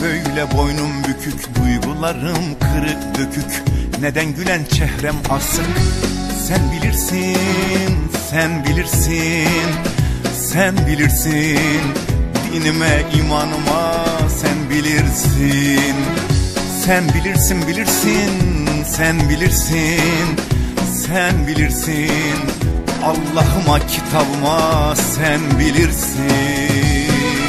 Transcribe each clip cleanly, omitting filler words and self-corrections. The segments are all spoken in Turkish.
böyle boynum bükük, duygularım kırık dökük? Neden gülen çehrem asık? Sen bilirsin, sen bilirsin, sen bilirsin. Dinime, imanıma sen bilirsin. Sen bilirsin, bilirsin, sen bilirsin, sen bilirsin. Allah'ıma, kitabıma sen bilirsin.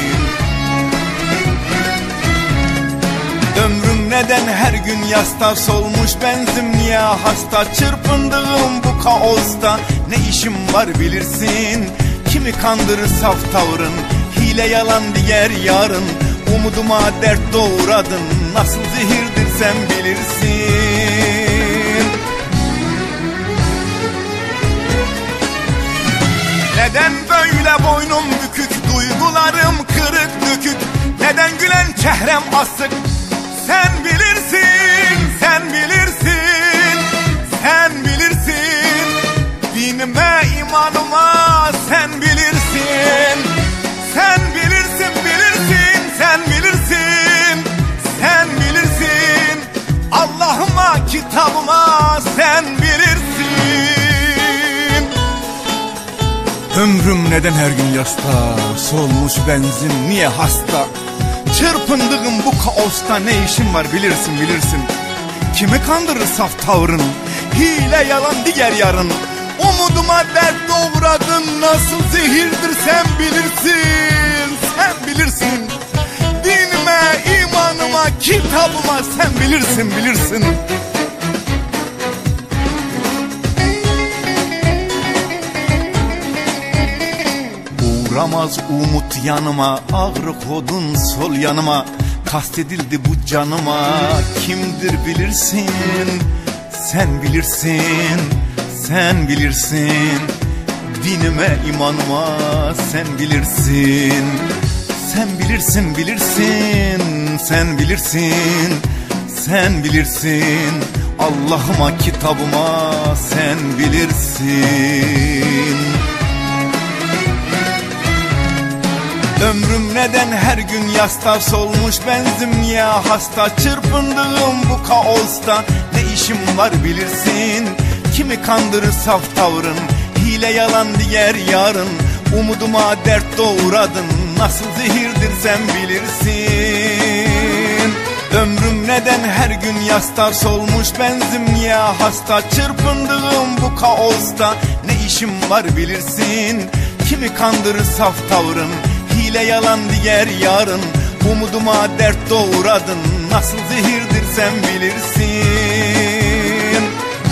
Ömrüm neden her gün yasta, solmuş benzim niye hasta? Çırpındığım bu kaosta ne işim var bilirsin. Kimi kandırır saf tavrın, hile yalan diğer yarın. Umuduma dert doğradın, nasıl zehirdir sen bilirsin. Neden böyle boynum bükük, duygularım kırık dökük? Neden gülen çehrem asık? Sen bilirsin, sen bilirsin, sen bilirsin. Dinime, imanıma sen bilirsin. Sen bilirsin, bilirsin, sen bilirsin, sen bilirsin. Allah'ıma, kitabıma sen bilirsin. Ömrüm neden her gün yasta, solmuş benzin niye hasta? Çırpındığım bu kaosta ne işim var bilirsin, bilirsin. Kimi kandırır saf tavrın, hile yalan diğer yarın. Umuduma dert doğradın, nasıl zehirdir sen bilirsin, sen bilirsin. Dinime, imanıma, kitabıma sen bilirsin, bilirsin. Uğramaz umut yanıma, ağrı kodun sol yanıma. Kastedildi bu canıma, kimdir bilirsin, sen bilirsin, sen bilirsin. Dinime, imanıma sen bilirsin. Sen bilirsin, bilirsin, sen bilirsin, sen bilirsin. Allah'ıma, kitabıma sen bilirsin. Ömrüm neden her gün yasta, solmuş benzim niye hasta? Çırpındığım bu kaosta ne işim var bilirsin. Kimi kandırır saf tavrın, hile yalan diğer yarın. Umuduma dert doğradın, nasıl zehirdir sen bilirsin. Ömrüm neden her gün yasta, solmuş benzim niye hasta? Çırpındığım bu kaosta ne işim var bilirsin. Kimi kandırır saf tavrın, hile yalan diğer yarın. Umuduma dert doğradın, nasıl zehirdir sen bilirsin.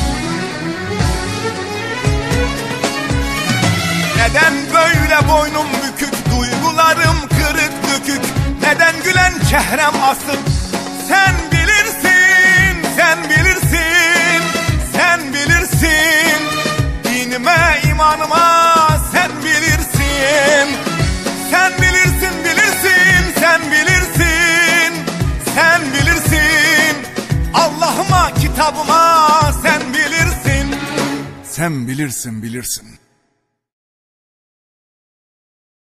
Neden böyle boynum bükük, duygularım kırık dökük? Neden gülen çehrem asık? Sen bilirsin, sen bilirsin, sen bilirsin. Dinime, imanıma sen bilirsin. Sen bilirsin, bilirsin, sen bilirsin, sen bilirsin. Allah'ıma, kitabıma sen bilirsin. Sen bilirsin, bilirsin.